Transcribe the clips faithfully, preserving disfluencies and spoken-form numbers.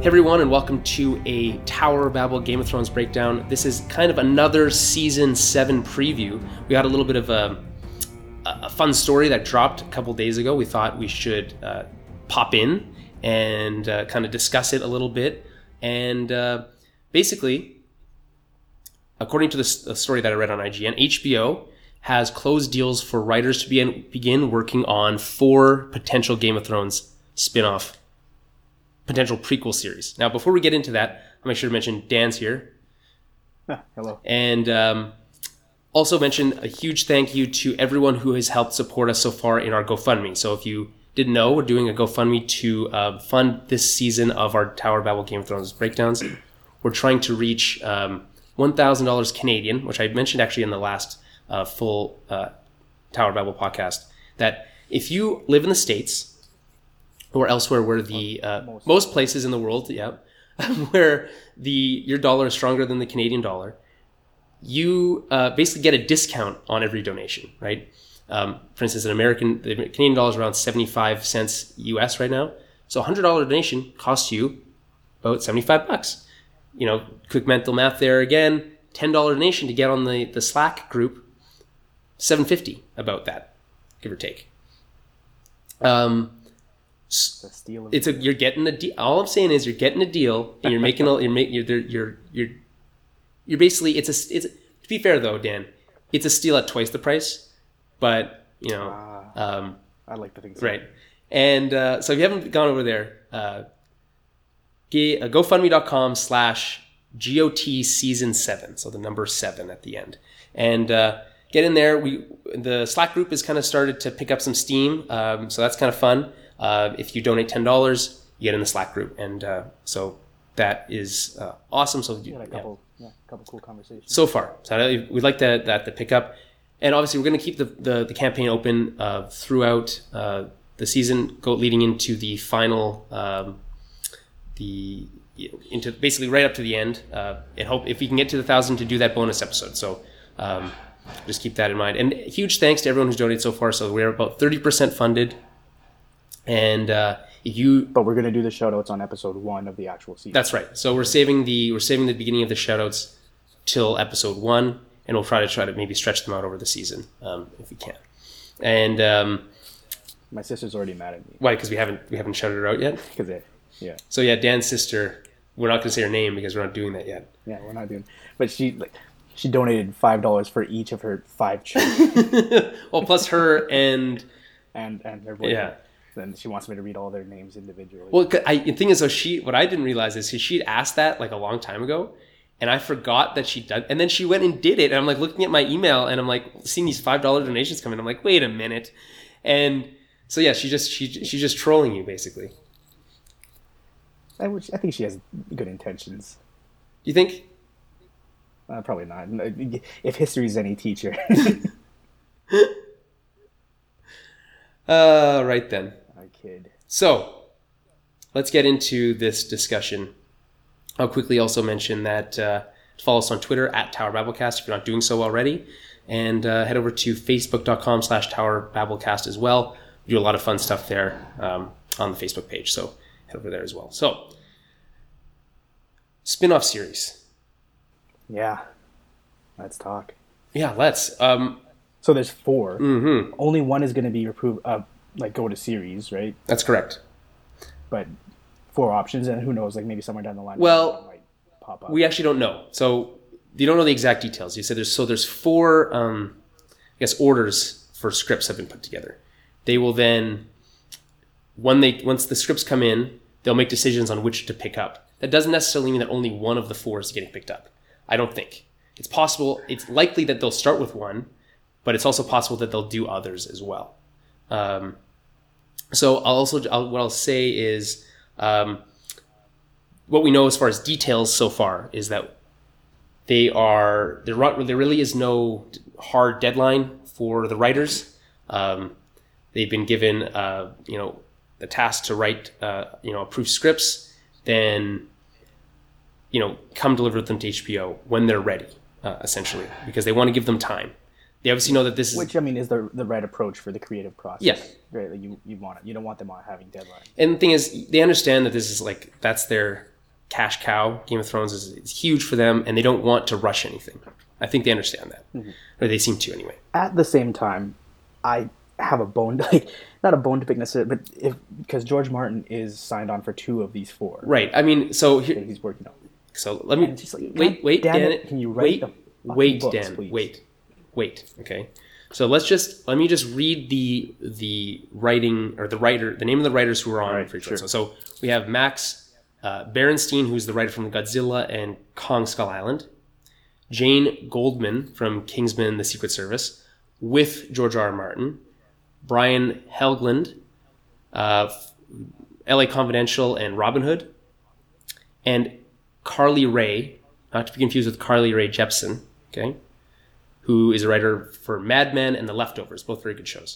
Hey everyone, and welcome to a Tower of Babel Game of Thrones breakdown. This is kind of another season seven preview. We had a little bit of a, a fun story that dropped a couple days ago. We thought we should uh, pop in and uh, kind of discuss it a little bit. And uh, basically, according to the, the story that I read on I G N, H B O has closed deals for writers to begin, begin working on four potential Game of Thrones spin-off potential prequel series. Now, before we get into that, I'll make sure to mention Dan's here. Hello. And um, also mention a huge thank you to everyone who has helped support us so far in our GoFundMe. So if you didn't know, we're doing a GoFundMe to uh, fund this season of our Tower of Babel Game of Thrones breakdowns. We're trying to reach um, one thousand dollars Canadian, which I mentioned actually in the last uh, full uh, Tower of Babel podcast, that if you live in the States or elsewhere where the uh, most. most places in the world, yeah, where the your dollar is stronger than the Canadian dollar, you uh, basically get a discount on every donation, right? Um, for instance, an American, the Canadian dollar is around seventy-five cents U S right now. So a one hundred dollars donation costs you about seventy-five bucks. You know, quick mental math there again, ten dollars donation to get on the, the Slack group, seven fifty about that, give or take. Um, It's a steal of It's a you're getting a deal. All I'm saying is you're getting a deal, and you're making a, you're making you're you're you're you're basically it's a it's a, to be fair though, Dan, it's a steal at twice the price, but you know, Ah, um, I like to think so. right. And uh, so if you haven't gone over there, uh, g- uh, GoFundMe.com slash GOT season seven. So the number seven at the end, and uh, get in there. We the Slack group has kind of started to pick up some steam, um, so that's kind of fun. Uh, if you donate ten dollars, you get in the Slack group. And uh, so that is uh, awesome. So We had a yeah. couple, yeah, a couple cool conversations. So far. So I- we'd like that, that to pick up. And obviously, we're going to keep the, the, the campaign open uh, throughout uh, the season, go leading into the final, um, the into basically right up to the end. Uh, and hope if we can get to the thousand to do that bonus episode. So um, just keep that in mind. And huge thanks to everyone who's donated so far. So we're about thirty percent funded. And uh, if you, But we're gonna do the shoutouts on episode one of the actual season. that's right. So we're saving the we're saving the beginning of the shoutouts till episode one, and we'll try to try to maybe stretch them out over the season um, if we can. And um, My sister's already mad at me why? Because we haven't we haven't shouted her out yet. because it, yeah, So yeah, Dan's sister. We're not going to say her name because we're not doing that yet. yeah, we're not doing. But she like, she donated five dollars for each of her five children Well, plus her and and and their boyfriend. yeah. Then she wants me to read all their names individually. Well, 'cause I, the thing is, though, she what I didn't realize is she'd asked that like a long time ago, and I forgot that she done. And then she went and did it, and I'm like looking at my email, and I'm like seeing these five dollar donations come in. I'm like, wait a minute, and so yeah, she just she she's just trolling you basically. I, would, I think she has good intentions. You think? Uh, probably not. If history is any teacher. Uh, right then. I kid. So let's get into this discussion. I'll quickly also mention that uh, follow us on Twitter at Tower Babblecast if you're not doing so already, and uh, head over to facebook.com slash Tower Babblecast as well. We do a lot of fun stuff there um, on the Facebook page, so head over there as well. So, spin-off series. Yeah. Let's talk. Yeah, let's. Um, So there's four. mhm, Only one is going to be approved, uh, like go to series, right? that's correct. But four options, and who knows? Like maybe somewhere down the line, Well, one might pop up. We actually don't know. So you don't know the exact details. You said there's so there's four, um, I guess, orders for scripts have been put together. They will then, when they once the scripts come in, they'll make decisions on which to pick up. That doesn't necessarily mean that only one of the four is getting picked up. I don't think it's possible. It's likely that they'll start with one, but it's also possible that they'll do others as well. Um, so I'll also I'll, what I'll say is. Um, what we know as far as details so far is that they are there. There really is no hard deadline for the writers. Um, they've been given, uh, you know, the task to write, uh, you know, approved scripts. Then, you know, come deliver them to H B O when they're ready, uh, essentially, because they want to give them time. They obviously know that this is, Which I mean is the the right approach for the creative process. Yeah. Right. Like you you want it. You don't want them on having deadlines. and the thing is, they understand that this is like that's their cash cow. Game of Thrones is, is huge for them, and they don't want to rush anything. I think they understand that, mm-hmm. or they seem to anyway. At the same time, I have a bone, like not a bone to pick necessarily, but if because George Martin is signed on for two of these four, right? I mean, so here, that he's working on. So let me like, wait, wait, Dan. It, can you write wait, wait, books, Dan, please? wait, wait. Okay, so let's just let me just read the the writing or the writer, the name of the writers who are on right, for each sure. one. So, so we have Max uh, Berenstein, who's the writer from Godzilla and Kong Skull Island. Jane Goldman from Kingsman: The Secret Service, with George R. R. Martin. Brian Helgeland, uh, L A Confidential and Robin Hood. And Carly Rae, not to be confused with Carly Rae Jepsen, okay, who is a writer for Mad Men and The Leftovers, both very good shows.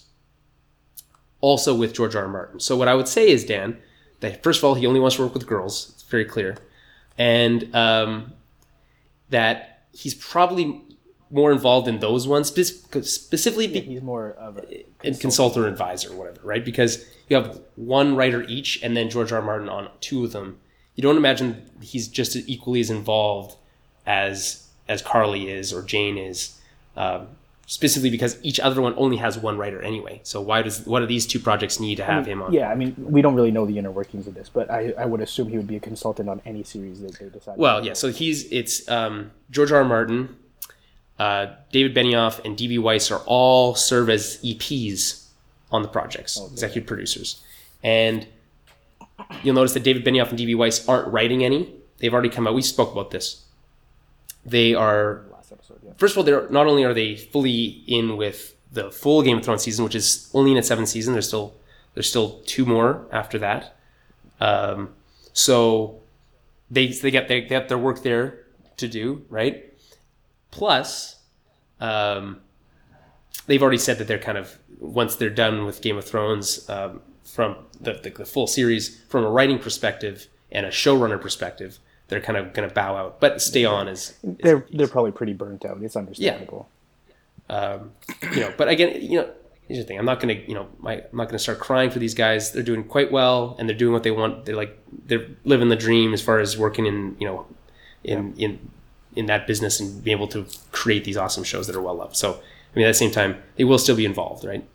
Also with George R. R. Martin. So what I would say is, Dan, that first of all, he only wants to work with girls. It's very clear. And um, that he's probably more involved in those ones, spe- specifically yeah, he's more of a consultant. consultant or advisor or whatever, right? Because you have one writer each and then George R. R. Martin on two of them. You don't imagine he's just equally as involved as as Carly is or Jane is, um, specifically because each other one only has one writer anyway. So why does what do these two projects need to have I mean, him on? Yeah, I mean, we don't really know the inner workings of this, but I, I would assume he would be a consultant on any series that they decide. Well, yeah. So he's it's um, George R. R. Martin, uh, David Benioff, and D B. Weiss are all serve as E Ps on the projects, okay. executive producers, and you'll notice that David Benioff and D B. Weiss aren't writing any. They've already come out. We spoke about this. They are, Last episode, yeah. First of all, they're not only are they fully in with the full Game of Thrones season, which is only in its seventh season. There's still there's still two more after that. Um, so they they get they, they have their work there to do, right? Plus, um, they've already said that they're kind of once they're done with Game of Thrones. Um, from the, the, the full series, from a writing perspective and a showrunner perspective, they're kind of going to bow out, but stay on as... as they're they're probably pretty burnt out. It's understandable. Yeah. Um, you know, but again, you know, here's the thing. I'm not going to, you know, my, I'm not going to start crying for these guys. They're doing quite well, and they're doing what they want. They're like, they're living the dream as far as working in, you know, in yeah. in in that business and being able to create these awesome shows that are well loved. So, I mean, at the same time, they will still be involved, right?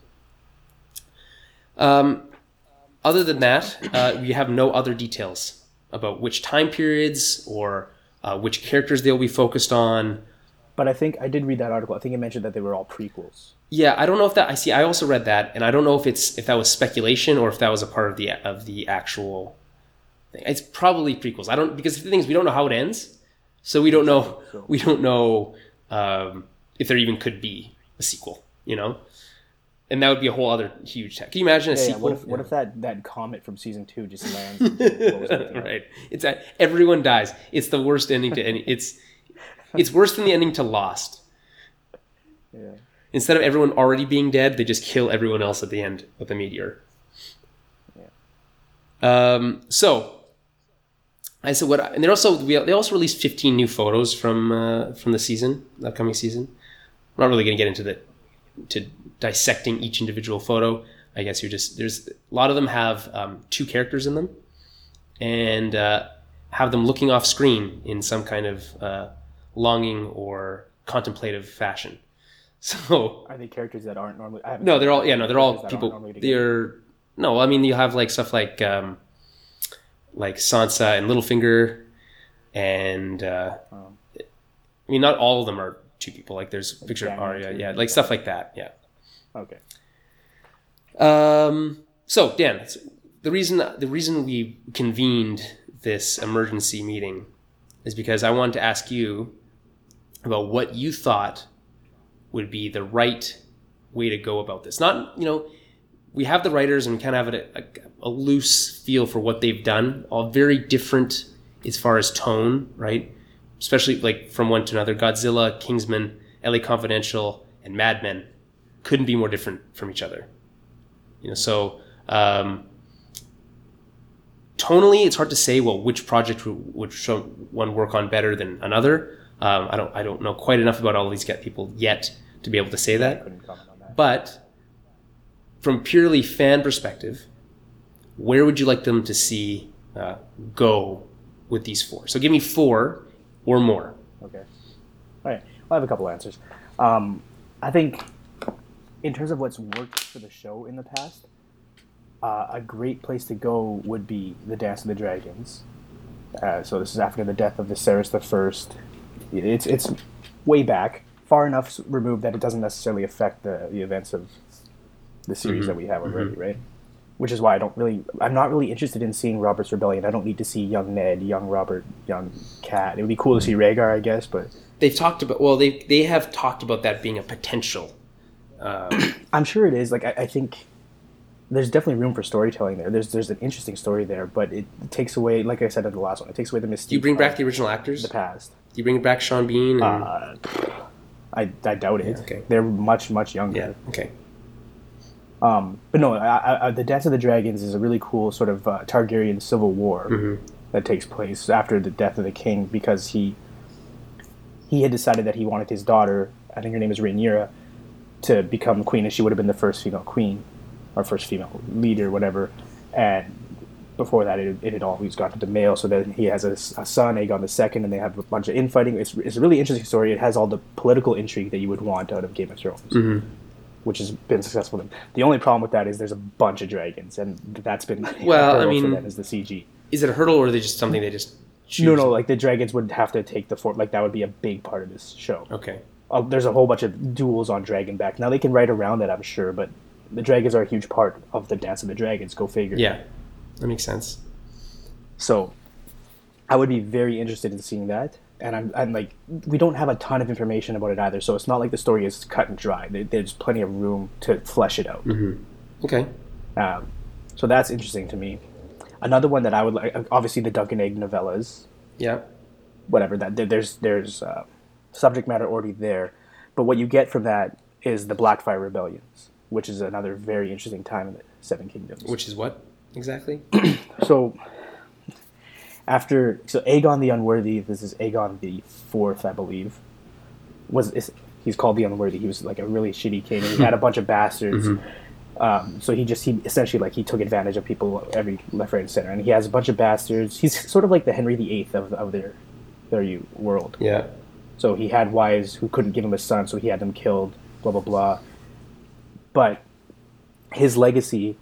Um... Other than that, uh, we have no other details about which time periods or uh, which characters they'll be focused on. But I think I did read that article. I think it mentioned that they were all prequels. Yeah, I don't know if that. I see. I also read that, and I don't know if it's if that was speculation or if that was a part of the of the actual thing. It's probably prequels. I don't because the thing is we don't know how it ends, so we don't know. We don't know um, if there even could be a sequel. You know. And that would be a whole other huge tech. Can you imagine a yeah, sequel? Yeah. What if, what yeah. if that, that comet from season two just lands? And blows right. It's a, everyone dies. It's the worst ending to any. It's it's worse than the ending to Lost. Yeah. Instead of everyone already being dead, they just kill everyone else at the end of the meteor. Yeah. Um. So I said what, and they also we, they also released fifteen new photos from uh, from the season, the upcoming season. I'm not really going to get into the. to dissecting each individual photo. I guess you're just there's a lot of them have um, two characters in them and uh, have them looking off screen in some kind of uh, longing or contemplative fashion. So are they characters that aren't normally? I no, they're all yeah no they're all people. They're no, I mean you have like stuff like um, like Sansa and Littlefinger, and uh, um, I mean not all of them are two people. Like there's a picture of Arya, yeah, like stuff like that, yeah. Okay. Um. So Dan, the reason the reason we convened this emergency meeting is because I wanted to ask you about what you thought would be the right way to go about this. Not you know, we have the writers and we kind of have a, a, a loose feel for what they've done, all very different as far as tone, right? Especially like from one to another. Godzilla, Kingsman, L A Confidential, and Mad Men couldn't be more different from each other. You know, so um, tonally, it's hard to say. Well, which project would, would show one work on better than another? Um, I don't. I don't know quite enough about all these get people yet to be able to say that. I couldn't comment on that. But from purely fan perspective, where would you like them to see uh, go with these four. So give me four or more. Okay. All right. Well, I have a couple answers. Um, I think in terms of what's worked for the show in the past, uh, a great place to go would be the Dance of the Dragons. Uh, so this is after the death of Viserys the First. It's it's way back, far enough removed that it doesn't necessarily affect the, the events of the series mm-hmm. that we have already, mm-hmm. right? Which is why I don't really, I'm not really interested in seeing Robert's Rebellion. I don't need to see young Ned, young Robert, young Cat. It would be cool to see Rhaegar, I guess, but they've talked about, well, they they have talked about that being a potential. Um... I'm sure it is. Like I, I think there's definitely room for storytelling there. There's there's an interesting story there, but it takes away, like I said in the last one, it takes away the mystique. Do you bring back the original actors? The past. Do you bring back Sean Bean? And... Uh, I I doubt it. Yeah, okay. They're much much younger. Yeah. Okay. Um, but no, I, I, the Dance of the Dragons is a really cool sort of uh, Targaryen civil war mm-hmm. that takes place after the death of the king, because he he had decided that he wanted his daughter, I think her name is Rhaenyra, to become queen, and she would have been the first female queen, or first female leader, whatever. And before that, it, it had always gone to the male, so that he has a, a son, Aegon the Second, and they have a bunch of infighting. It's, it's a really interesting story. It has all the political intrigue that you would want out of Game of Thrones. Mm-hmm. Which has been successful. The only problem with that is there's a bunch of dragons, and that's been well. I mean, for them is the C G. Is it a hurdle, or are they just something they just choose? No, no. Like the dragons would have to take the form. Like that would be a big part of this show. Okay. Uh, there's a whole bunch of duels on Dragonback. Now they can write around that, I'm sure, but the dragons are a huge part of the Dance of the Dragons. Go figure. Yeah, that makes sense. So, I would be very interested in seeing that. And I'm, I'm like, we don't have a ton of information about it either, so it's not like the story is cut and dry. There's plenty of room to flesh it out. Mm-hmm. Okay. Um, so that's interesting to me. Another one that I would like, obviously the Dunk and Egg novellas. Yeah. Whatever that there's there's uh, subject matter already there, but what you get from that is the Blackfire Rebellions, which is another very interesting time in the Seven Kingdoms. Which is what exactly? so. After so Aegon the Unworthy, this is Aegon the Fourth, I believe. Was is, he's called the Unworthy? He was like a really shitty king. And he had a bunch of bastards. Mm-hmm. Um, so he just he essentially like he took advantage of people every left, right, and center. And he has a bunch of bastards. He's sort of like the Henry the Eighth of of their their world. Yeah. So he had wives who couldn't give him a son, so he had them killed. Blah blah blah. But his legacy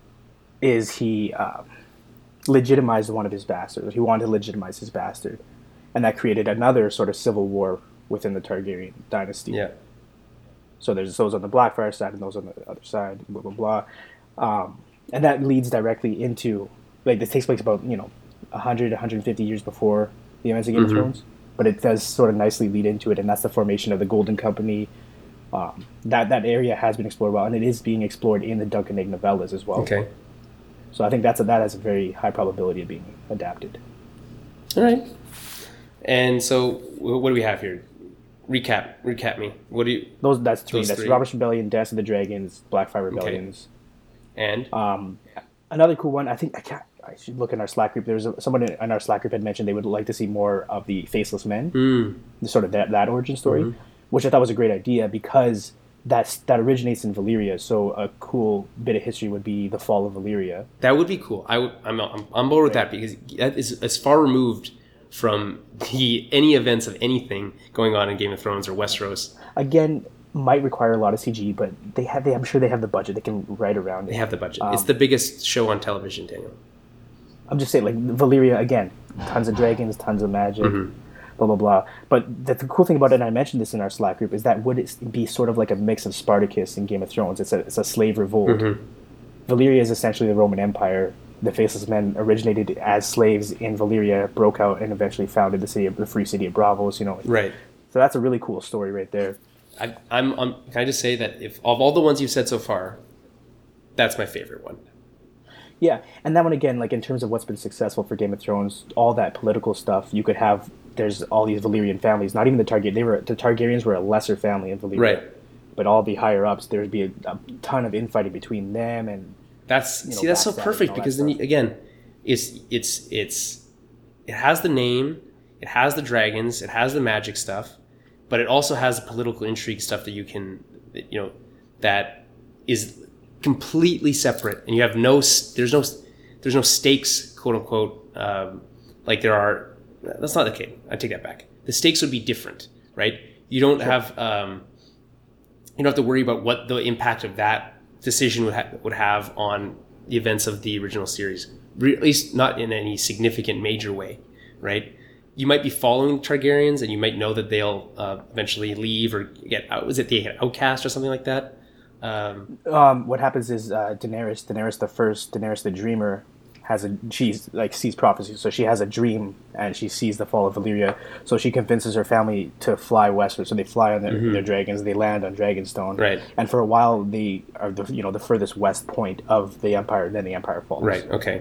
is he. Um, legitimized one of his bastards. He wanted to legitimize his bastard. And that created another sort of civil war within the Targaryen dynasty. Yeah. So there's those on the Blackfire side and those on the other side, blah, blah, blah. Um, and that leads directly into, like, this takes place about, you know, one hundred, one hundred fifty years before the events of Game mm-hmm. of Thrones. But it does sort of nicely lead into it, and that's the formation of the Golden Company. Um, that, that area has been explored well, and it is being explored in the Dunk and Egg novellas as well. Okay. So I think that's a, that has a very high probability of being adapted. All right. And so what do we have here? Recap. Recap me. What do you? Those that's three. Those that's three. Robert's Rebellion, Dance of the Dragons, Blackfire Rebellions. Okay. And um, another cool one. I think I can't. I should look in our Slack group. There was a, someone in our Slack group had mentioned they would like to see more of the Faceless Men, mm. the sort of that that origin story, mm-hmm. which I thought was a great idea because. That's, that originates in Valyria, so a cool bit of history would be the fall of Valyria. That would be cool. I would, I'm, I'm on board with that because that is as far removed from the any events of anything going on in Game of Thrones or Westeros. Again, might require a lot of C G, but they have. They, I'm sure they have the budget. They can write around it. They have the budget. Um, it's the biggest show on television, Daniel. I'm just saying, like Valyria again, tons of dragons, tons of magic. Mm-hmm. Blah, blah, blah. But the, the cool thing about it, and I mentioned this in our Slack group, is that would it be sort of like a mix of Spartacus and Game of Thrones? It's a, it's a slave revolt. Mm-hmm. Valyria is essentially the Roman Empire. The Faceless Men originated as slaves in Valyria, broke out, and eventually founded the city of the free city of Bravos. You know, right? So that's a really cool story right there. I, I'm, I'm. Can I just say that if of all the ones you've said so far, that's my favorite one. Yeah, and that one again, like in terms of what's been successful for Game of Thrones, all that political stuff, you could have. There's all these Valyrian families. Not even the Targaryen. They were the Targaryens were a lesser family in Valyria, right? But all the higher ups, there would be a, a ton of infighting between them, and that's you know, see that's so perfect because then you, again, it's it's it's it has the name, it has the dragons, it has the magic stuff, but it also has the political intrigue stuff that you can, you know, that is completely separate, and you have no there's no there's no stakes, quote unquote. Um, Like there are, that's not okay. I take that back. The stakes would be different, right? You don't sure. have, um, you don't have to worry about what the impact of that decision would ha- would have on the events of the original series. Re- at least not in any significant major way, right? You might be following Targaryens, and you might know that they'll uh, eventually leave or get out. Was it they get outcast or something like that? Um, um, what happens is uh, Daenerys, Daenerys the First, Daenerys the Dreamer, has a she's like sees prophecy, so she has a dream and she sees the fall of Valyria. So she convinces her family to fly westward. So they fly on their, mm-hmm. their dragons. They land on Dragonstone, right? And for a while, they are the you know the furthest west point of the Empire. Then the Empire falls. Right. Okay.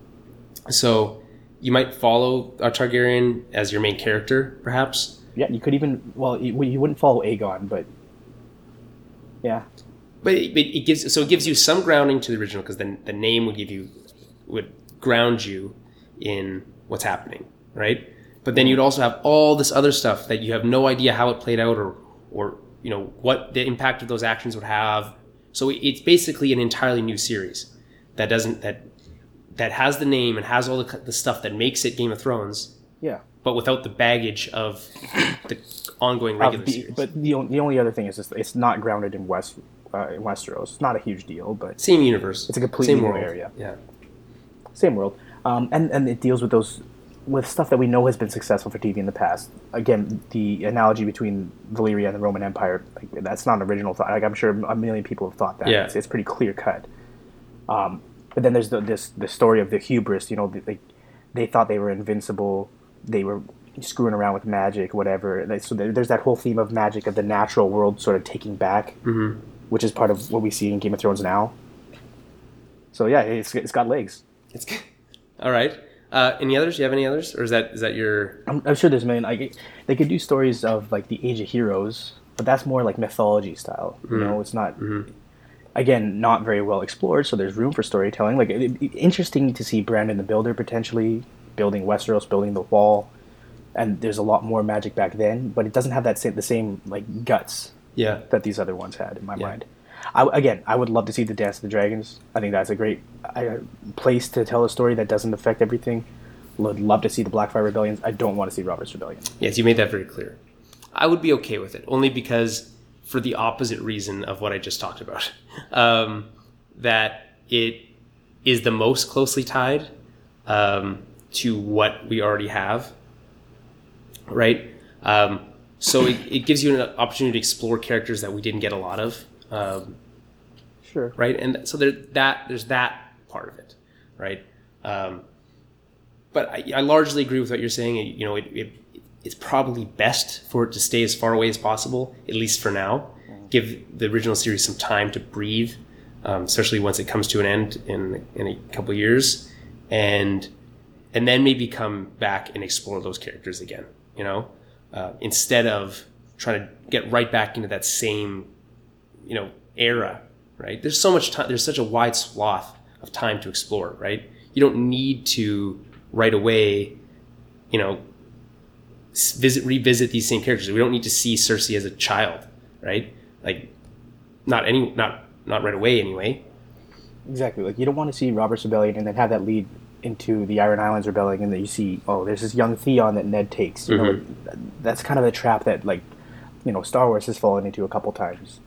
So you might follow a Targaryen as your main character, perhaps. Yeah, you could even well, you, you wouldn't follow Aegon, but yeah. But it, it gives so it gives you some grounding to the original because then the name would give you would ground you in what's happening, right? But then you'd also have all this other stuff that you have no idea how it played out or or you know what the impact of those actions would have. So it's basically an entirely new series that doesn't that that has the name and has all the, the stuff that makes it Game of Thrones. Yeah. But without the baggage of the ongoing regular the, series. But the the only other thing is just, it's not grounded in West uh, in Westeros. It's not a huge deal, but same universe. It's a completely same new world. area. Yeah. Same world, um, and and it deals with those with stuff that we know has been successful for T V in the past. Again, the analogy between Valyria and the Roman Empire, like, that's not an original thought. Like, I'm sure a million people have thought that. Yeah. It's, it's pretty clear cut. Um, but then there's the, this the story of the hubris. You know, they they thought they were invincible. They were screwing around with magic, whatever. They, so there, there's that whole theme of magic of the natural world sort of taking back, mm-hmm. which is part of what we see in Game of Thrones now. So yeah, it's it's got legs. It's all right. Uh, any others? Do you have any others, or is that is that your? I'm, I'm sure there's a million. Like, they could do stories of like the Age of Heroes, but that's more like mythology style. You mm-hmm. know, it's not. Mm-hmm. Again, not very well explored, so there's room for storytelling. Like, it, it, interesting to see Brandon the Builder potentially building Westeros, building the Wall, and there's a lot more magic back then, but it doesn't have that same, the same like guts. Yeah. That these other ones had in my yeah. mind. I, again, I would love to see the Dance of the Dragons. I think that's a great uh, place to tell a story that doesn't affect everything. Would love to see the Blackfire Rebellion. I don't want to see Robert's Rebellion. Yes, you made that very clear. I would be okay with it, only because for the opposite reason of what I just talked about. Um, that it is the most closely tied um, to what we already have, right? Um, so it, it gives you an opportunity to explore characters that we didn't get a lot of. Um, sure. Right, and so there that there's that part of it, right? Um, but I, I largely agree with what you're saying. You know, it, it it's probably best for it to stay as far away as possible, at least for now. Give the original series some time to breathe, um, especially once it comes to an end in in a couple of years, and and then maybe come back and explore those characters again. You know, uh, instead of trying to get right back into that same, you know, era. Right? There's so much time. There's such a wide swath of time to explore. Right? You don't need to right away, you know, visit revisit these same characters. We don't need to see Cersei as a child. Right? Like, not any, not not right away anyway. Exactly. Like, you don't want to see Robert's Rebellion and then have that lead into the Iron Islands Rebellion, and then you see, oh, there's this young Theon that Ned takes. You mm-hmm. know, that's kind of the trap that, like, you know, Star Wars has fallen into a couple times.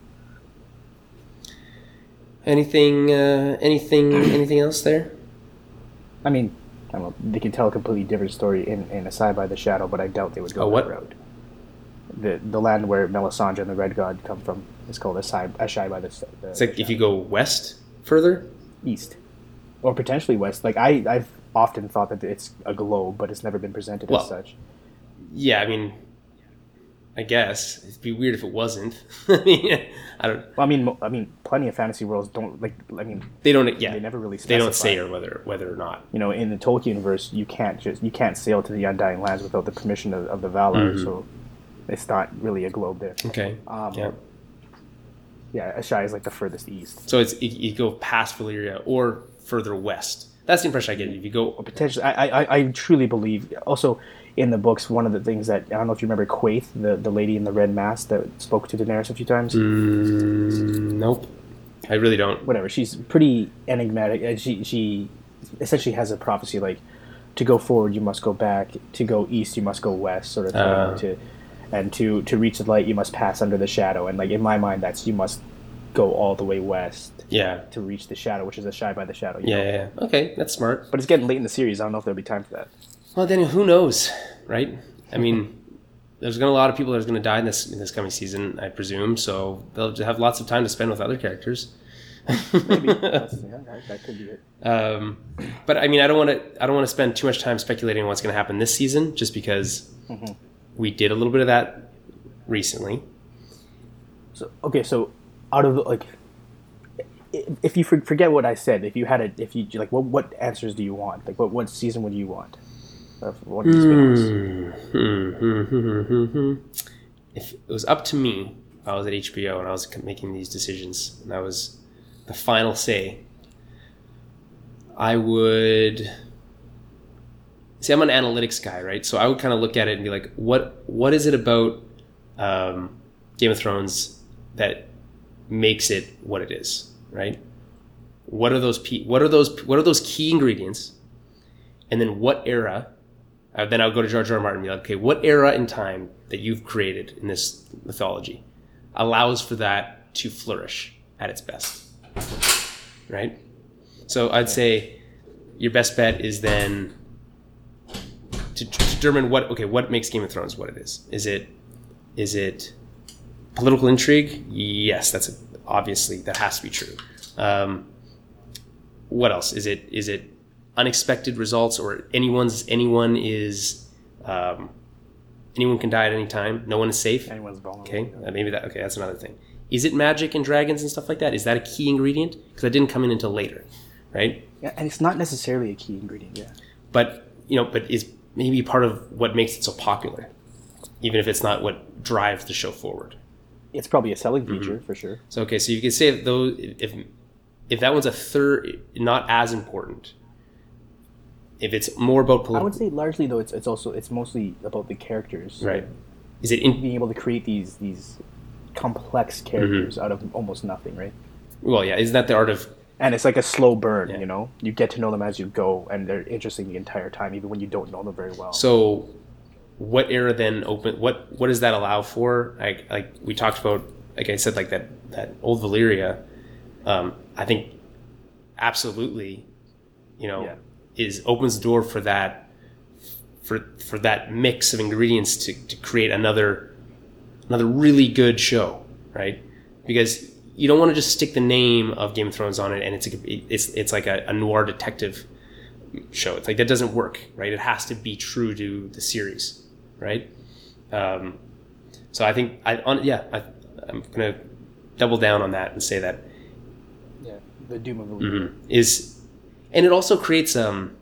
Anything, uh, anything, anything else there? I mean, I don't know. They can tell a completely different story in, in Aside by the Shadow, but I doubt they would go oh, that what? road. The the land where Melisandre and the Red God come from is called Aside, Aside by the, the It's like Shadow. If you go west further? East. Or potentially west. Like, I, I've often thought that it's a globe, but it's never been presented well, as such. Yeah, I mean, I guess. It'd be weird if it wasn't. I mean, I don't... Well, I mean, I mean, plenty of fantasy worlds don't, like, I mean... They don't, yeah. They never really specify. They don't say or whether whether or not. You know, in the Tolkien universe, you can't just, you can't sail to the Undying Lands without the permission of, of the Valar, mm-hmm. so it's not really a globe there. Okay, um, yeah. Yeah, Asshai is like the furthest east. So it's you go past Valyria or further west. That's the impression I get. If you go... Well, potentially, I, I, I truly believe... Also, in the books, one of the things that... I don't know if you remember Quaithe, the, the lady in the red mask that spoke to Daenerys a few times. Mm, nope. I really don't. Whatever. She's pretty enigmatic. She, she essentially has a prophecy like, to go forward, you must go back. To go east, you must go west, sort of thing. Uh. To and to to reach the light, you must pass under the shadow. And like in my mind, that's you must go all the way west Yeah. to reach the shadow, which is a shy by the shadow. you Yeah, know? yeah, yeah. Okay, that's smart. But it's getting late in the series. I don't know if there'll be time for that. Well, Daniel, who knows, right? I mean, there's going to be a lot of people that are going to die in this in this coming season, I presume. So they'll have lots of time to spend with other characters. Maybe That's, yeah, that, that could be it. Um, but I mean, I don't want to. I don't want to spend too much time speculating on what's going to happen this season, just because Mm-hmm. we did a little bit of that recently. So okay, so out of the, like, i- if you for- forget what I said, if you had a, if you like, what what answers do you want? Like, what what season would you want? Of one of these spin-offs? Hmm, hmm, hmm, hmm, hmm. If it was up to me, if I was at H B O and I was making these decisions, and that was the final say, I would see. I'm an analytics guy, right? So I would kind of look at it and be like, what what is it about um, Game of Thrones that makes it what it is, right? What are those pe- what are those what are those key ingredients? And then what era? Uh, then I would go to George R. R. Martin and be like, okay, what era in time that you've created in this mythology allows for that to flourish at its best, right? So I'd say your best bet is then to, to determine what okay what makes Game of Thrones what it is. Is it is it political intrigue? Yes, that's a, obviously that has to be true. Um, what else is it? Is it unexpected results, or anyone's anyone is um, anyone can die at any time? No one is safe. Anyone's vulnerable. Okay, uh, maybe that. Okay, that's another thing. Is it magic and dragons and stuff like that? Is that a key ingredient? Because that didn't come in until later, right? Yeah, and it's not necessarily a key ingredient. Yeah. But you know, but is maybe part of what makes it so popular, even if it's not what drives the show forward. It's probably a selling feature for sure. So okay, so you could say though if if that one's a third, not as important. If it's more about I political, would say largely though, it's it's also it's mostly about the characters. right? Is it in, Being able to create these these complex characters Mm-hmm. out of almost nothing, right? well, yeah, isn't that the art of And it's like a slow burn, Yeah. you know? You get to know them as you go, and they're interesting the entire time, even when you don't know them very well. so? What era then open? What what does that allow for? Like like we talked about, like I said, like that that old Valyria. Um, I think absolutely, you know, Yeah. is opens the door for that for for that mix of ingredients to, to create another another really good show, right? Because you don't want to just stick the name of Game of Thrones on it and it's a, it's it's like a, a noir detective show. It's like that doesn't work, right? It has to be true to the series, right? Um, so I think I on yeah I, I'm gonna double down on that and say that Yeah, the doom of the is, and it also creates um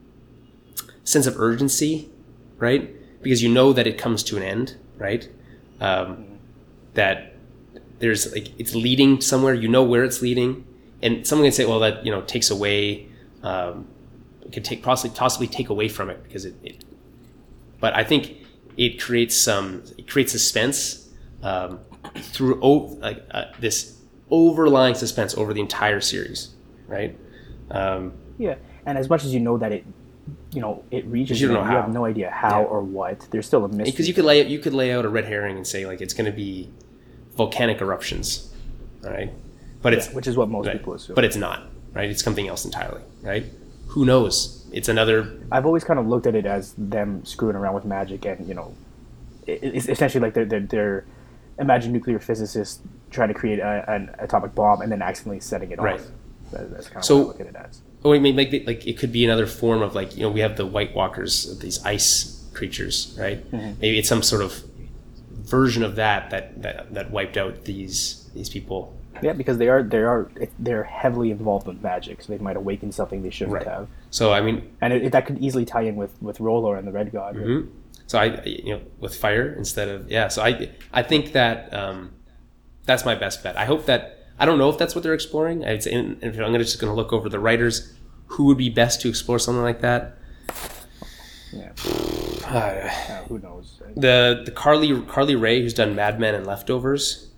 sense of urgency, right? Because you know that it comes to an end, right? Um, that there's like it's leading somewhere. You know where it's leading, and someone can say, "Well, that you know takes away, um, it could take possibly possibly take away from it because it." it but I think it creates some it creates suspense um, through o- like uh, this overlying suspense over the entire series, right? Um, Yeah, and as much as you know that it, you know, it reaches You don't you, know you how. have no idea how Yeah. or what. There's still a mystery. because you could lay you could lay out a red herring and say like it's going to be volcanic eruptions, all right? But it's Yeah, which is what most right. people assume. But it's not, right? It's something else entirely, right? Who knows? It's another I've always kind of looked at it as them screwing around with magic, and you know, it, it's essentially like they're they're, they're imagine nuclear physicists trying to create a, an atomic bomb and then accidentally setting it Right. off. That, that's kind of So- what I look at it as. Oh, I mean, like, like it could be another form of like you know we have the White Walkers, these ice creatures, right? Mm-hmm. Maybe it's some sort of version of that that that, that wiped out these these people. Yeah, because they are they are they're heavily involved with magic, so they might awaken something they shouldn't Right. have, So I mean, and it, it, that could easily tie in with with R'hllor and the Red God. mhm. so I you know with fire instead of yeah. So I I think that um, that's my best bet. I hope that I don't know if that's what they're exploring. I'd say, and if I'm gonna just going to look over the writers, who would be best to explore something like that. Yeah, Uh, uh, who knows? the the Carly Carly Ray, who's done Mad Men and Leftovers,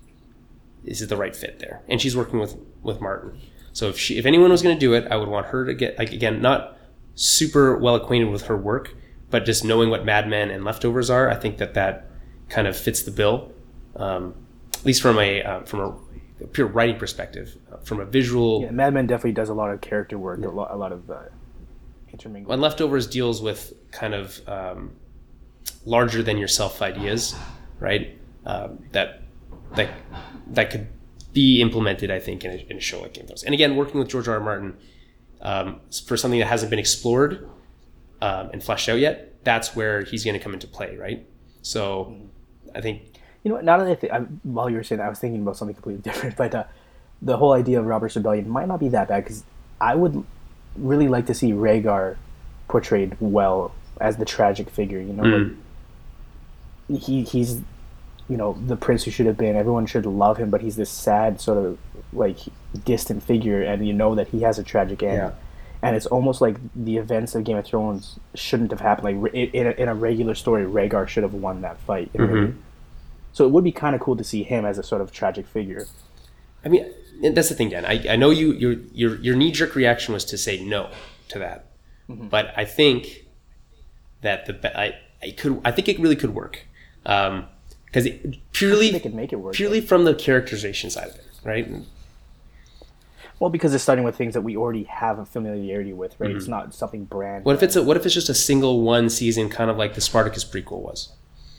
is the right fit there, and she's working with with Martin. So if she if anyone was going to do it, I would want her to get like again not super well acquainted with her work, but just knowing what Mad Men and Leftovers are, I think that that kind of fits the bill, um, at least from a uh, from a pure writing perspective. Uh, from a visual, yeah, Mad Men definitely does a lot of character work, yeah. a lot, a lot of uh, intermingling. When Leftovers deals with kind of um, larger than yourself ideas, right? Um, that that that could be implemented, I think, in a, in a show like Game of Thrones. And again, working with George R. R. Martin um, for something that hasn't been explored um, and fleshed out yet, that's where he's going to come into play, right? So, I think. You know what? Now that I think, I, while you were saying that, I was thinking about something completely different. But uh, the whole idea of Robert's Rebellion might not be that bad, because I would really like to see Rhaegar portrayed well as the tragic figure. You know, mm. like he he's, you know, the prince who should have been. Everyone should love him, but he's this sad sort of like distant figure, and you know that he has a tragic end. Yeah. And it's almost like the events of Game of Thrones shouldn't have happened. Like in a, in a regular story, Rhaegar should have won that fight. You know mm-hmm. what I mean? So it would be kind of cool to see him as a sort of tragic figure. I mean, that's the thing, Dan. I, I know you your your your knee jerk reaction was to say no to that, mm-hmm. but I think that the I I could I think it really could work, because um, purely they could make it work purely though. From the characterization side of it, right? Well, because it's starting with things that we already have a familiarity with, right? Mm-hmm. It's not something brand. What if it's a, what if it's just a single one season, kind of like the Spartacus prequel was?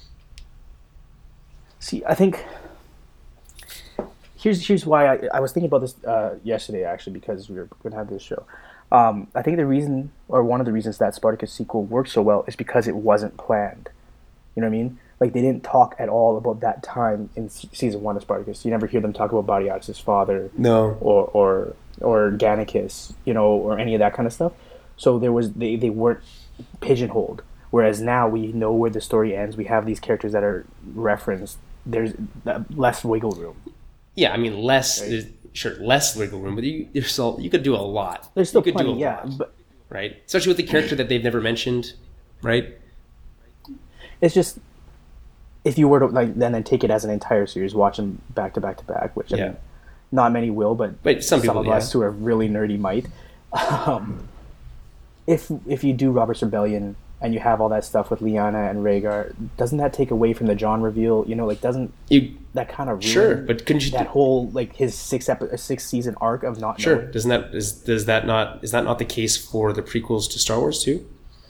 See, I think here's here's why I, I was thinking about this uh, yesterday, actually, because we were going to have this show. Um, I think the reason, or one of the reasons that Spartacus sequel worked so well is because it wasn't planned. You know what I mean? Like, they didn't talk at all about that time in season one of Spartacus. You never hear them talk about Badiatus' father, no, or or or Gannicus, you know, or any of that kind of stuff. So there was they, they weren't pigeonholed. Whereas now we know where the story ends. We have these characters that are referenced. There's less wiggle room. Yeah, I mean, less, right? Sure, less wiggle room, but you, there's still, you could do a lot. There's still you could plenty, do a yeah. lot, but, right? Especially with the character that they've never mentioned, right? It's just, if you were to, like, then, then take it as an entire series, watch them back to back to back, which, I yeah. mean, not many will, but, but some, people, some of yeah. us who are really nerdy might. Um, if if you do Robert's Rebellion, and you have all that stuff with Lyanna and Rhaegar, doesn't that take away from the Jon reveal? You know, like, doesn't you, that kind of ruin sure, but couldn't you that do, whole, like, his six epi- six season arc of not sure. knowing? Doesn't that is does that not is that not the case for the prequels to Star Wars too?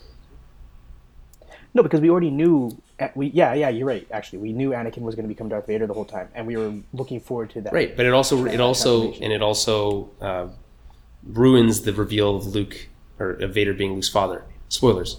No, because we already knew. We yeah yeah you're right. Actually, we knew Anakin was going to become Darth Vader the whole time, and we were looking forward to that. Right, but it also it also and it also uh, ruins the reveal of Luke or of Vader being Luke's father. Spoilers.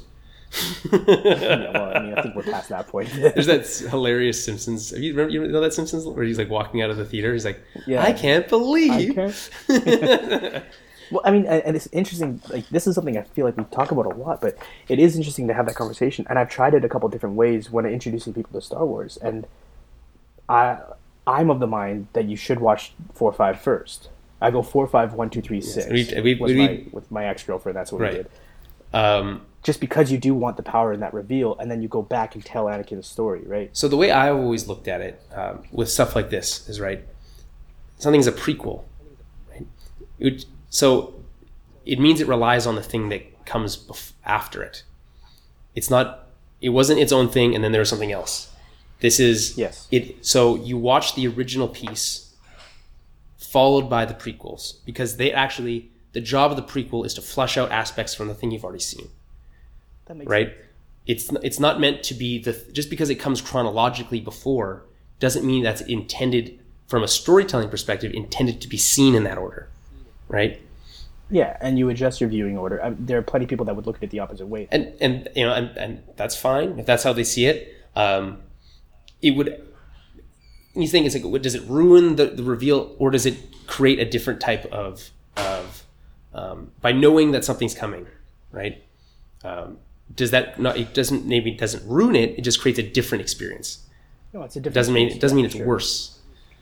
Yeah, well, I mean, I think we're past that point. There's that hilarious Simpsons. Have you remember you know that Simpsons where he's like walking out of the theater? He's like, yeah. I can't believe. I can't. Well, I mean, and it's interesting. Like, this is something I feel like we talk about a lot, but it is interesting to have that conversation. And I've tried it a couple different ways when introducing people to Star Wars. And I, I'm of the mind that you should watch four, five first. I go four, five, one, two, three, six. Yes. We, we, with, we, my, with my ex-girlfriend, that's what right. we did. Um, Just because you do want the power in that reveal, and then you go back and tell Anakin's story, right? So the way I always looked at it um, with stuff like this is, right, something's a prequel, right? It would, so it means it relies on the thing that comes bef- after it. It's not, it wasn't its own thing and then there was something else. This is, yes. It. So you watch the original piece followed by the prequels, because they actually, the job of the prequel is to flush out aspects from the thing you've already seen. That makes right? sense. It's it's not meant to be the just because it comes chronologically before doesn't mean that's intended from a storytelling perspective intended to be seen in that order, right? Yeah, and you adjust your viewing order. I, there are plenty of people that would look at it the opposite way, and and you know and, and that's fine if that's how they see it. Um, it would. You think it's like, does it ruin the, the reveal, or does it create a different type of of um, by knowing that something's coming, right? Um, does that not? It doesn't maybe it doesn't ruin it. It just creates a different experience. No, it's a different. Doesn't mean it doesn't mean it's sure. worse.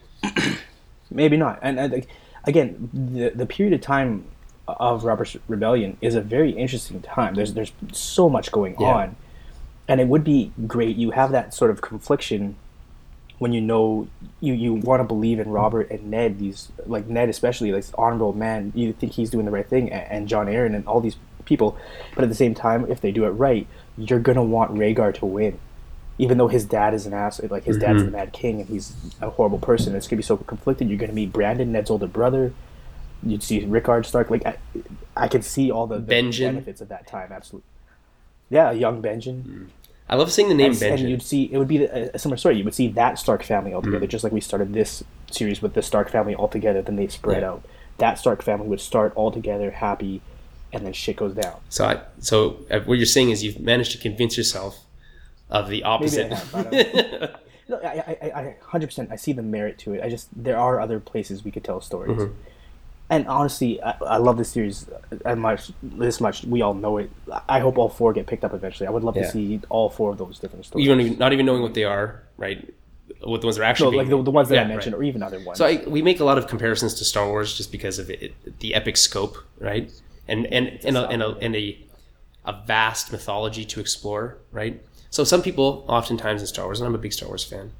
Maybe not. And, and again, the the period of time of Robert's Rebellion is a very interesting time. There's there's so much going yeah. on, and it would be great. You have that sort of confliction when you know you, you want to believe in Robert and Ned. These like Ned especially, like honorable man. You think he's doing the right thing, and, and John Aaron and all these people. But at the same time, if they do it right, you're gonna want Rhaegar to win, even though his dad is an ass. Like his dad's Mhm. the Mad King, and he's a horrible person. It's gonna be so conflicted. You're gonna meet Brandon, Ned's older brother. You'd see Rickard Stark. Like I, I can see all the, the Benjen. benefits of that time. Absolutely. Yeah, young Benjen. I love saying the name and, Benjen. and you'd see it would be a, a similar story. You would see that Stark family all together, Mm. just like we started this series with the Stark family all together. Then they spread Yeah. out. That Stark family would start all together, happy, and then shit goes down. So, I, so uh, what you're saying is you've managed to convince yourself of the opposite. Maybe I have. I don't know. No, I, I, I, I, one hundred percent. I see the merit to it. I just there are other places we could tell stories. Mhm. And honestly, I, I love this series as much. This much, we all know it. I hope all four get picked up eventually. I would love Yeah. to see all four of those different stories. You don't even, not even knowing what they are, right? What the ones that are No, actually like being, the, the ones that Yeah, I mentioned, right. or even other ones. So I, we make a lot of comparisons to Star Wars just because of it, the epic scope, right? And and and a, and a, and a a vast mythology to explore, right? So some people, oftentimes in Star Wars, and I'm a big Star Wars fan,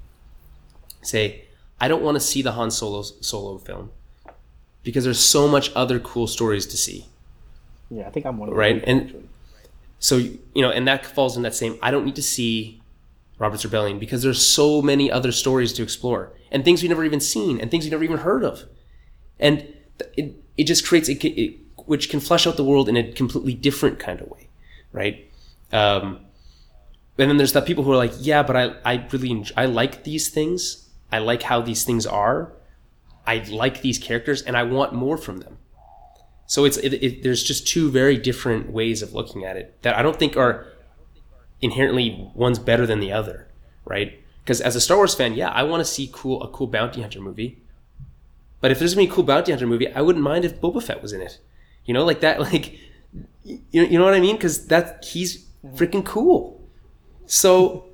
say, I don't want to see the Han Solo solo film because there's so much other cool stories to see. yeah, I think I'm one of those Right, people, and- actually. So, you know, and that falls in that same, I don't need to see Robert's Rebellion because there's so many other stories to explore and things we've never even seen and things we've never even heard of. And it, it just creates, a, it, which can flesh out the world in a completely different kind of way, right? Um, and then there's that people who are like, yeah, but I, I really, enjoy, I like these things. I like how these things are. I like these characters and I want more from them. So it's it, it, there's just two very different ways of looking at it that I don't think are inherently one's better than the other, right? Because as a Star Wars fan, yeah, I want to see cool a cool bounty hunter movie. But if there's gonna be a cool bounty hunter movie, I wouldn't mind if Boba Fett was in it. You know, like that, like you you know what I mean? Because that he's freaking cool. So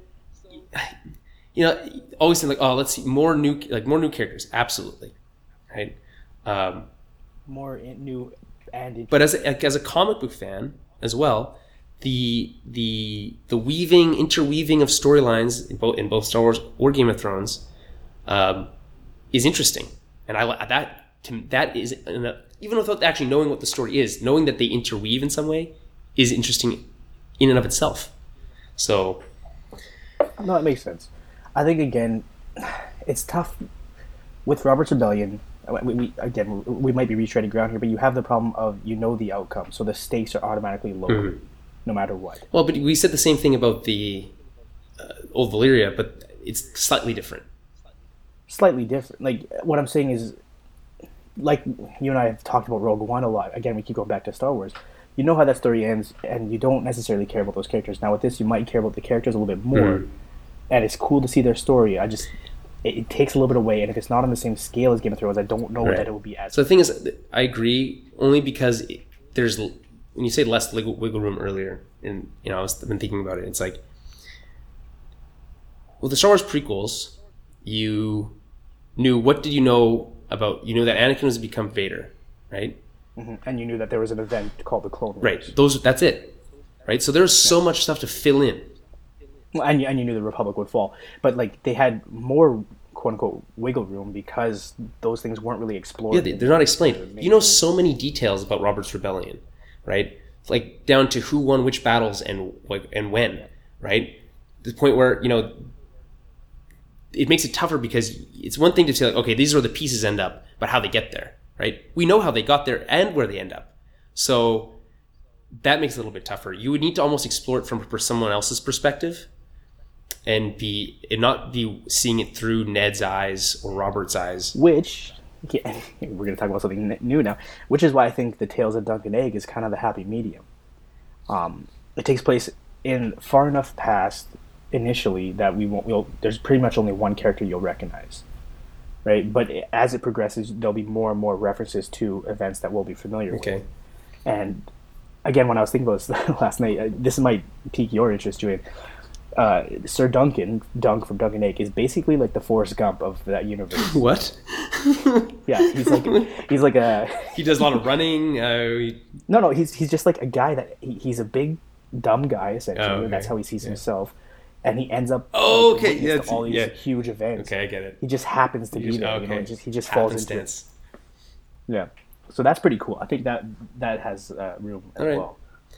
you know, always think like, oh, let's see more new like more new characters, absolutely, right? Um, more in, new and But as a, as a comic book fan as well, the the the weaving, interweaving of storylines in both in both Star Wars or Game of Thrones um, is interesting, and I li- that to, that is even without actually knowing what the story is, knowing that they interweave in some way is interesting in and of itself. So, no, it makes sense. I think again, it's tough with Robert's Rebellion. We, we again we might be retreading ground here, but you have the problem of you know the outcome, so the stakes are automatically lower, Mhm. no matter what. well, but we said the same thing about the uh, Old Valyria, but it's slightly different. Slightly different. Like what I'm saying is, like you and I have talked about Rogue One a lot. Again, we keep going back to Star Wars. You know how that story ends, and you don't necessarily care about those characters. Now with this, you might care about the characters a little bit more, Mhm. and it's cool to see their story. I just it, it takes a little bit away, and if it's not on the same scale as Game of Thrones, I don't know Right. that it will be as. So the thing is, I agree only because it, there's when you say less wiggle, wiggle room earlier, and you know I was I've been thinking about it. It's like, well, the Star Wars prequels, you knew what did you know about? You knew that Anakin was to become Vader, right? Mhm. And you knew that there was an event called the Clone Wars. Right. Those that's it, right? So there's so much stuff to fill in. Well, and you, and you knew the Republic would fall, but like they had more quote unquote wiggle room because those things weren't really explored. Yeah, they, they're not explained. Main You know series. so many details about Robert's Rebellion, right? Like down to who won which battles and like and when, right? The point where you know it makes it tougher because it's one thing to say like, okay, these are where the pieces end up, but how they get there, right? We know how they got there and where they end up, so that makes it a little bit tougher. You would need to almost explore it from someone else's perspective, and be and not be seeing it through Ned's eyes or Robert's eyes. Which yeah, we're going to talk about something new now. Which is why I think the Tales of Dunk and Egg is kind of the happy medium. Um, it takes place in far enough past initially that we won't. We'll, there's pretty much only one character you'll recognize, right? But as it progresses, there'll be more and more references to events that we'll be familiar with. Okay. And again, when I was thinking about this last night, uh, this might pique your interest, Julian. Uh, Sir Duncan, Dunk from Dunk and Egg, is basically like the Forrest Gump of that universe. What? Yeah, he's like he's like a He does a lot of running. Uh, he- no, no. He's he's just like a guy that he, he's a big dumb guy essentially. Oh, okay. That's how he sees Yeah. himself, and he ends up Oh, like, okay, witness yeah, to it's- all these yeah. huge events. okay, I get it. He just happens to be Just- there. You know, okay. and just, he just falls into it. Happenstance. Yeah, so that's pretty cool. I think that that has uh, room as All right. well.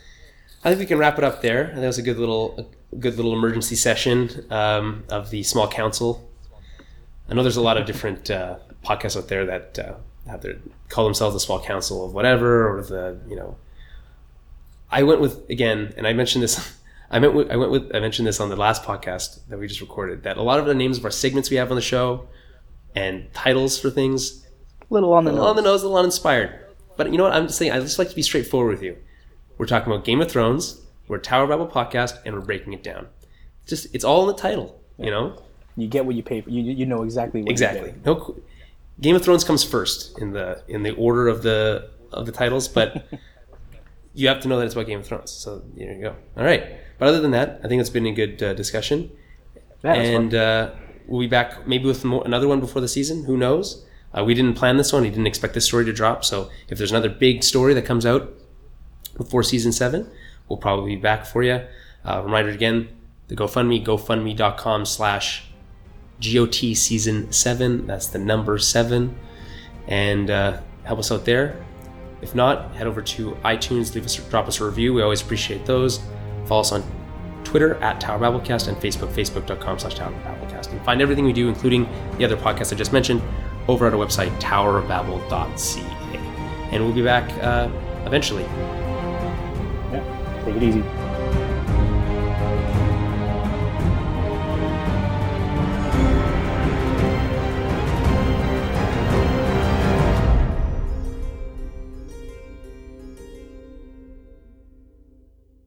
I think we can wrap it up there. That was a good little, a good little emergency session um, of the Small Council. I know there's a lot of different uh, podcasts out there that uh, have their call themselves the Small Council of whatever, or the you know. I went with again, and I mentioned this. I went with, I went with I mentioned this on the last podcast that we just recorded. That a lot of the names of our segments we have on the show and titles for things, little on the a little nose, on the nose, a little uninspired. But you know what? I'm just saying. I just like to be straightforward with you. We're talking about Game of Thrones. We're a Tower Babble podcast, and we're breaking it down. It's just it's all in the title, yeah. you know. You get what you pay for. You you know exactly what exactly. You get. No, Game of Thrones comes first in the in the order of the of the titles, but you have to know that it's about Game of Thrones. So there you go. All right. But other than that, I think it's been a good uh, discussion, yeah, and uh, we'll be back maybe with more, another one before the season. Who knows? Uh, we didn't plan this one. We didn't expect this story to drop. So if there's another big story that comes out before season seven, we'll probably be back for you. Uh, reminder again, the GoFundMe, gofundme.com slash GOT season seven. That's the number seven. And uh, help us out there. If not, head over to iTunes, leave us, drop us a review. We always appreciate those. Follow us on Twitter at Tower Babblecast and Facebook, facebook.com slash Tower Babblecast. And find everything we do, including the other podcasts I just mentioned, over at our website, tower babble dot c a. And we'll be back uh, eventually. Yeah, take it easy.